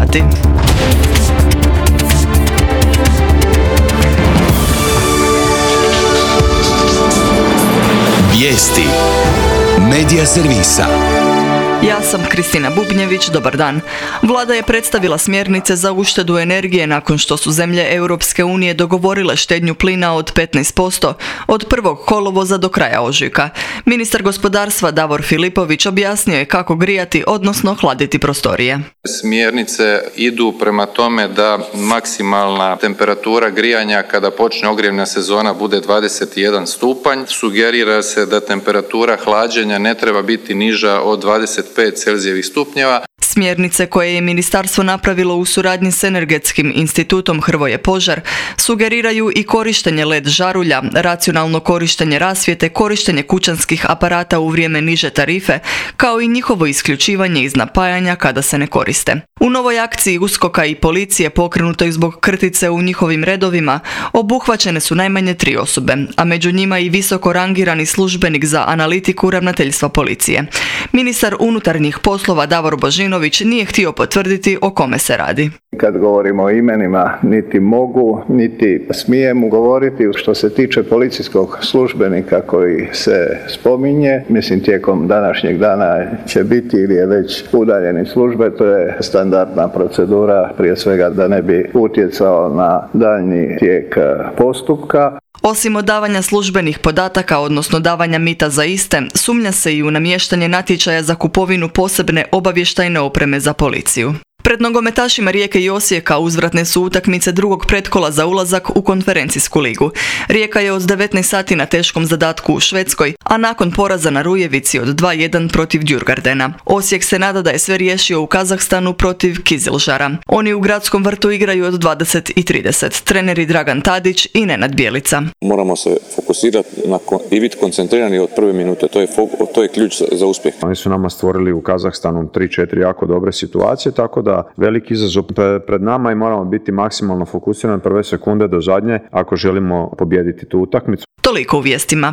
sati. Vijesti Medija servisa. Ja sam Kristina Bubnjević, dobar dan. Vlada je predstavila smjernice za uštedu energije nakon što su zemlje Europske unije dogovorile štednju plina od 15% od 1. kolovoza do kraja ožujka. Ministar gospodarstva Davor Filipović objasnio je kako grijati, odnosno hladiti prostorije. Smjernice idu prema tome da maksimalna temperatura grijanja kada počne ogrjevna sezona bude 21 stupanj. Sugerira se da temperatura hlađenja ne treba biti niža od 25 Celzijevih stupnjeva. Smjernice koje je ministarstvo napravilo u suradnji s Energetskim institutom Hrvoje Požar sugeriraju i korištenje LED žarulja, racionalno korištenje rasvjete, korištenje kućanskih aparata u vrijeme niže tarife, kao i njihovo isključivanje iz napajanja kada se ne koriste. U novoj akciji USKOK-a i policije pokrenutoj zbog krtice u njihovim redovima obuhvaćene su najmanje 3 osobe, a među njima i visoko rangirani službenik za analitiku ravnateljstva policije. Ministar unutarnjih poslova Davor Božinović nije htio potvrditi o kome se radi. Kad govorimo o imenima, niti mogu, niti smijem govoriti. Što se tiče policijskog službenika koji se spominje, mislim tijekom današnjeg dana će biti ili je već udaljen iz službe, to je standardna procedura, prije svega da ne bi utjecao na daljnji tijek postupka. Osim odavanja službenih podataka, odnosno davanja mita za iste, sumnja se i u namještanje natječaja za kupovinu posebne obavještajne opreme za policiju. Pred nogometašima Rijeke i Osijeka uzvratne su utakmice drugog pretkola za ulazak u konferencijsku ligu. Rijeka je od 19 sati na teškom zadatku u Švedskoj, a nakon poraza na Rujevici od 2:1 protiv Djurgardena. Osijek se nada da je sve riješio u Kazahstanu protiv Kizilžara. Oni u Gradskom vrtu igraju od 20:30. Treneri Dragan Tadić i Nenad Bjelica. Moramo se fokusirati i biti koncentrirani od prve minute. To je ključ za uspjeh. Oni su nama stvorili u Kazahstanu 3-4 jako dobre situacije, tako da veliki izazov pred nama i moramo biti maksimalno fokusirani prve sekunde do zadnje ako želimo pobijediti tu utakmicu. Toliko u vijestima.